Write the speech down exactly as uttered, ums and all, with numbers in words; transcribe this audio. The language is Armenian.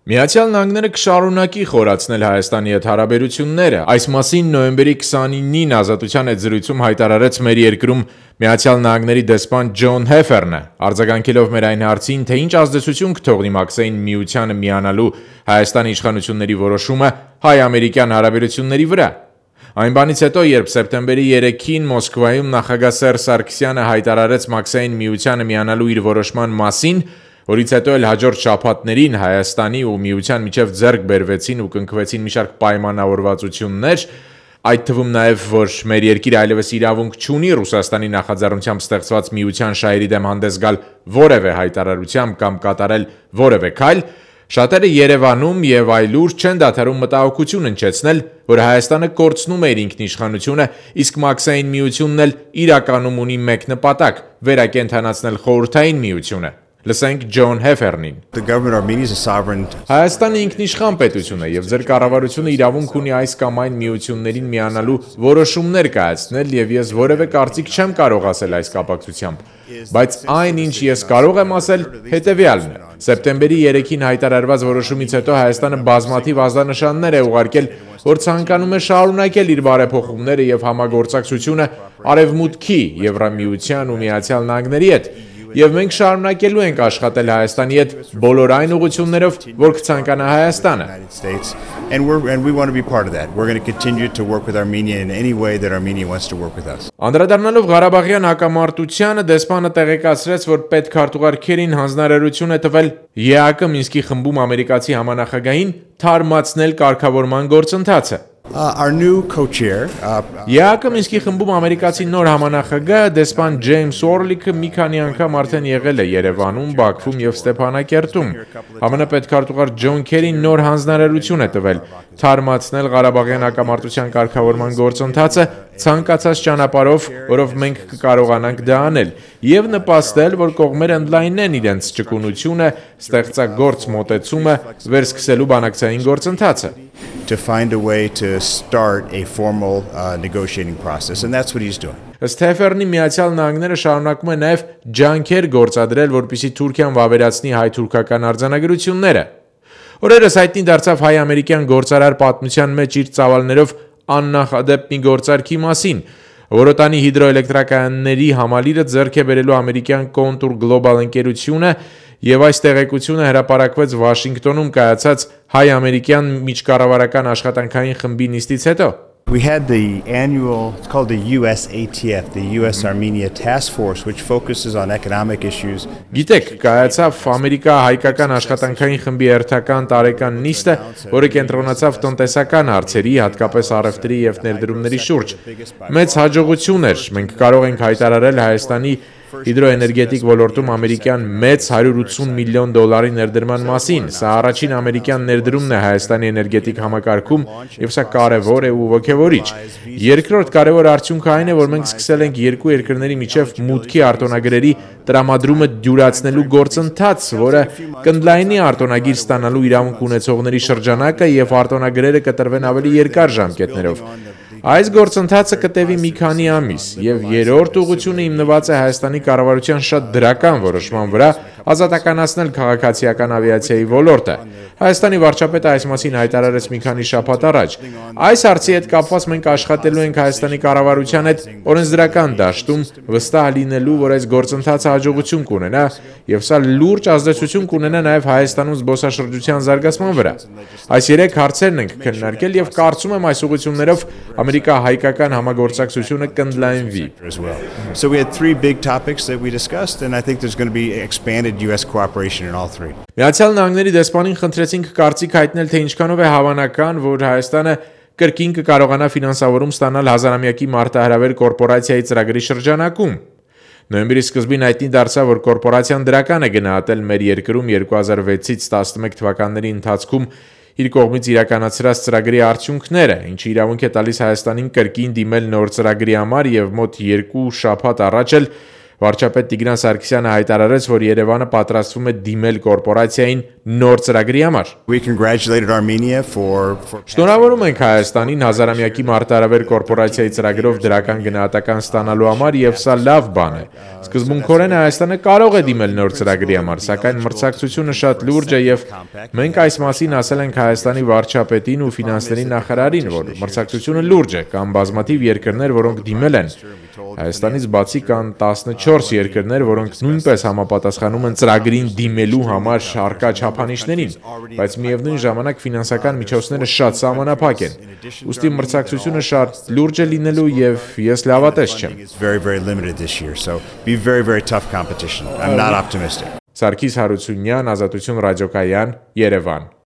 Միացյալ Նահանգները կշարունակի խորացնել Հայաստանի հետ հարաբերությունները։ Այս մասին նոյեմբերի քսանինին Ազատության հետ զրույցում հայտարարեց մեր երկրում Միացյալ Նահանգների դեսպան Ջոն Հեֆերնը, արձագանքելով մեր այն հարցին, թե ինչ ազդեցություն կթողնի Մաքսային միությանը միանալու Հայաստանի իշխանությունների որոշումը հայ-ամերիկյան հարաբերությունների վրա։ Այն բանից հետո, երբ սեպտեմբերի երեքին Մոսկվայում նախագահ Սերժ Սարգսյանը հայտարարեց Մաքսային միությանը միանալու իր որոշման մասին, որից հետո էլ հաջորդ շաբաթներին Հայաստանի ու Միության միջև ձեռք բերվեցին ու կնքվեցին մի շարք պայմանավորվածություններ, այդ թվում նաև, որ մեր երկիրը այլևս իրավունք չունի Ռուսաստանի նախաձեռնությամբ ստեղծված Միության շահերի դեմ հանդես գալ որևէ հայտարարությամբ կամ կատարել որևէ քայլ, շատերը Երևանում եւ այլուր չեն դադարում մտահոգություն հնչեցնել, որ Հայաստանը կորցնում է իր ինքնիշխանությունը, իսկ Մաքսային միությունն էլ իրականում ունի մեկ նպատակ՝ վերակենդանացնել Խորհրդային Միությունը։ Լսենք Ջոն Հեֆերնին։ Հայաստանը ինքնիշխան պետություն է եւ ձեր կառավարությունը իրավունք ունի այս կամ այն միություններին միանալու որոշումներ կայացնել եւ ես որևէ կարծիք չեմ կարող ասել այս կապակցությամբ, բայց այն ինչ ես կարող եմ ասել հետեւյալն է. Սեպտեմբերի երեքին հայտարարված որոշումից հետո Հայաստանը բազմաթիվ ազդանշաններ է ուղարկել, որ ցանկանում է շարունակել իր բարեփոխումները եւ համագործակցությունը Արևմուտքի, Եվրամիության ու Միացյալ Նահանգների հետ։ Եվ մենք շարունակելու ենք աշխատել Հայաստանի հետ բոլոր այն ուղղություններով, որ կցանկանա Հայաստանը։ Անդրադառնալով Ղարաբաղյան հակամարտությանը, դեսպանը տեղեկացրեց, որ պետքարտուղար Քերին հանձնարարություն է տվել ԵԱԿ Մինսկի խմբում ամերիկացի համանախագահին թարմացնել կարգավորման գործընթացը։ ԵԱԿ Մինսկի խմբում ամերիկացի նոր համանախագահ դեսպան Ջեյմս Օրլիքը մի քանի անգամ արդեն եղել է Երևանում, Բաքվում եւ Ստեփանակերտում։ ԱՄՆ պետքարտուղար Ջոն Քերին նոր հանձնարարություն է տվել թարմացնել Ղարաբաղյան հակամարտության կարգավորման գործընթացը ցանկացած ճանապարհով, որով մենք կկարողանանք դա անել, եւ նպաստել, որ կողմերը ընդլայնեն իրենց ճկունությունը, ստեղծագործ մոտեցումը վերսկսելու բանակցային գործընթացը։ To find a way to start a formal uh, negotiating process, and that's what he's doing. Ըստ Հեֆերնի, Միացյալ Նահանգները շարունակում է նաև ջանքեր գործադրել, որպեսզի Թուրքիան վավերացնի հայ-թուրքական արձանագրությունները։ Օրերս հայտնի դարձավ հայ-ամերիկյան գործարար պատմության մեջ իր ծավալներով աննախադեպ մի գործարքի մասին, Որոտանի հիդրոէլեկտրակայանների համալիրը ձեռք է բերելու ամերիկյան Contour Global ընկերությունը եւ այս տեղեկությունը հրապարակվեց Վաշինգտոնում կայացած հայ-ամերիկյան միջկառավարական աշխատանքային խմբի նիստից հետո։ We had the annual, it's called the U S A T F, the U S Armenia Task Force, which focuses on economic issues. Գիտեք, կայացավ Ամերիկա-հայկական աշխատանքային խմբի հերթական տարեկան նիստը, որը կենտրոնացավ տնտեսական հարցերի, հատկապես առևտրի եւ ներդրումների շուրջ։ Մեծ հաջողություն էր, մենք կարող ենք հայտարարել Հայաստանի հիդրոէներգետիկ ոլորտում ամերիկյան մեծ հարյուր ութսուն միլիոն դոլարի ներդրման մասին։ Սա առաջին ամերիկյան ներդրումն է Հայաստանի էներգետիկ համակարգում եւ սա կարեւոր է ու ոգեւորիչ։ Երկրորդ կարեւոր արդյունքը այն է, որ մենք սկսել ենք երկու երկրների միջև մուտքի արտոնագրերի տրամադրումը դյուրացնելու գործընթաց, որը կընդլայնի արտոնագիր ստանալու իրավունք ունեցողների շրջանակը եւ արտոնագրերը կտրվեն ավելի երկար ժամկետներով։ Այս գործընթացը կտևի մի քանի ամիս եւ երրորդ ուղղությունը հիմնված է Հայաստանի կառավարության շատ դրական որոշման վրա ազատականացնել քաղաքացիական ավիացիայի ոլորտը։ Հայաստանի վարչապետը այս մասին հայտարարեց մի քանի շաբաթ առաջ։ Այս հարցի հետ կապված մենք աշխատելու ենք Հայաստանի կառավարության հետ օրենսդրական դաշտում վստահ լինելու, որ այս գործընթացը հաջողություն կունենա եւ սա լուրջ ազդեցություն կունենա նաեւ Հայաստանում զբոսաշրջության զարգացման վրա։ Այս երեք հարցերն ենք քննարկել եւ կարծում եմ այս ուղղություններով Ամերիկա-հայկական համագործակցությունը կընդլայնվի։ So we had three big topics that we discussed and I think there's going to be expanded U S cooperation in all three. Միացյալ Նահանգների դեսպանին խնդրեցինք կարծիք հայտնել, թե ինչքանով է հավանական, որ Հայաստանը կրկին կկարողանա ֆինանսավորում ստանալ հազարամյակի մարտահրավեր կորպորացիայի ծրագրի շրջանակում։ Նոյեմբերի սկզբին հայտնի դարձավ, որ կորպորացիան դրական է գնահատել մեր երկրում երկու հազար վեցից տասնմեկ թվականների ընթացքում իր կողմից իրականացրած ծրագրի արդյունքները, ինչը իրավունք է տալիս Հայաստանին կրկին դիմել նոր ծրագրի համար եւ մոտ երկու շաբաթ առաջ էլ Վարչապետ Տիգրան Սարգսյանը հայտարարեց, որ Երևանը պատրաստվում է դիմել կորպորացիային նոր ծրագրի համար։ We congratulated Armenia for for Շնորհավորում ենք Հայաստանին հազարամյակի մարտահրավեր կորպորացիայի ծրագրով դրական գնահատական ստանալու համար եւ սա լավ բան է։ Սկզբունքորեն Հայաստանը կարող է դիմել նոր ծրագրի համար, սակայն մրցակցությունը շատ լուրջ է եւ մենք այս մասին ասել ենք Հայաստանի վարչապետին ու ֆինանսների նախարարին, որ մրցակցությունը լուրջ է, կան բազմաթիվ երկրներ, որոնք դիմել են։ Հայաստանից բացի կան տասնչորս երկրներ, որոնք նույնպես համապատասխանում են ծրագրին դիմելու համար շարքա չափանիշներին, բայց միևնույն ժամանակ ֆինանսական միջոցները շատ սահմանափակ են։ Ուստի մրցակցությունը շատ լուրջ է լինելու եւ ես լավատես չեմ։ very very limited this year, so be very very tough competition. I'm not optimistic. Սարգիս Հարությունյան, Ազատություն ռադիոկայան, Երևան։